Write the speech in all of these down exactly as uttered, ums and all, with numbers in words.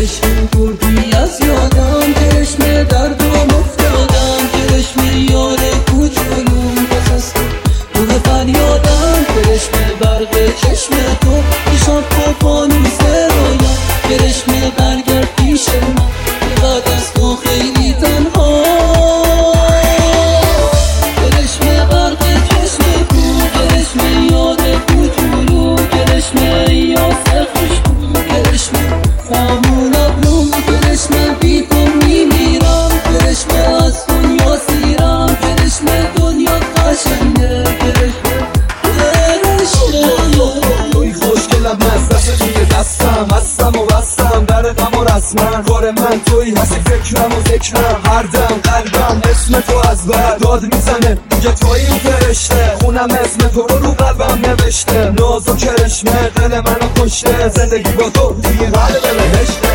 چشم بردی از یادم، چشم دردم افتادم، چشم یار کوچولوم پس از تو روح فریادم، چشم برق چشم تو پیشم تو فانوس رویا، چشم برگرد پیش من بعد از تو خیلی تنها، چشم برق چشم تو، چشم یار کوچولو، چشم یاسر خوشبو، چشم خامون ابروم، چشم بی تو میمیرم، چشم از دنیا سیرم، چشم دنیا قشنگه، توی خوشگلم از دست توی دستم، هستم و بستم در غم و رسمن، کار من توی هستی فکرم و ذکرم، هر دم قلبم اسم تو از بر داد میزنه میگه توی اون فرشته، خونم اسم تو رو رو قلبم نوشته، ناز و کرشمه دل منو کشته، زندگی با تو توی قلب بهشته.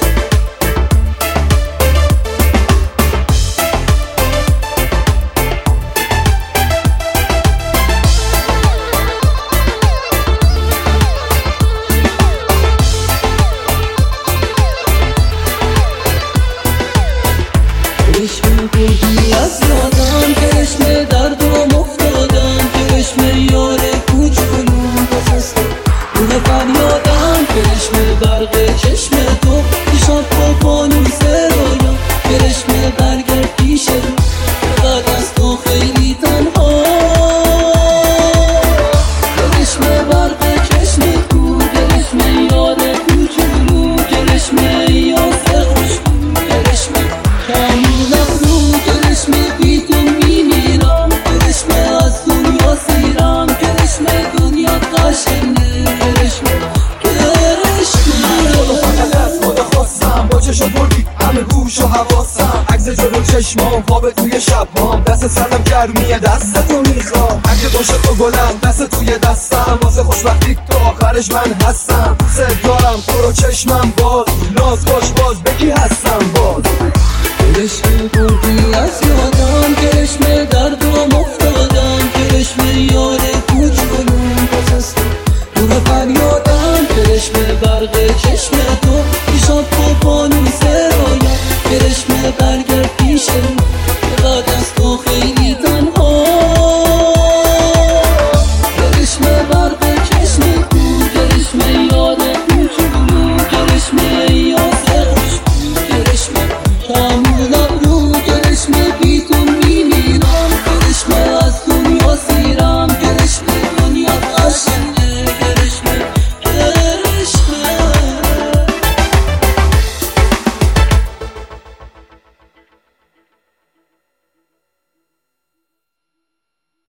چشم بردی از یادم، چشم دردم افتادم، چشم یار کوچولوم پس از تو روح فریادم، چشم برق چشم تو پیشم تو فانوس رویا، چشم برگرد پیش من بعد از تو خیلی تنها، چشم برق چشم تو، چشم یار کوچولو، چشم یاسر خوشبو، چشم خامون ابرو، چشم بی تو میمیرم، چشم از دنیا سیرم، چشم دنیا قشنگه، چشم فقط از خدا خواستم با چشم بردی همه گوش و حواسم، عکس جلو چشمام خواب توی شبام، دست سرم گرمیه دستتو میخوام، اگه باشه تو گلم دست توی دستم، واسه خوشبختی تو آخرش من هستم، دوست دارم تو رو چشمم باز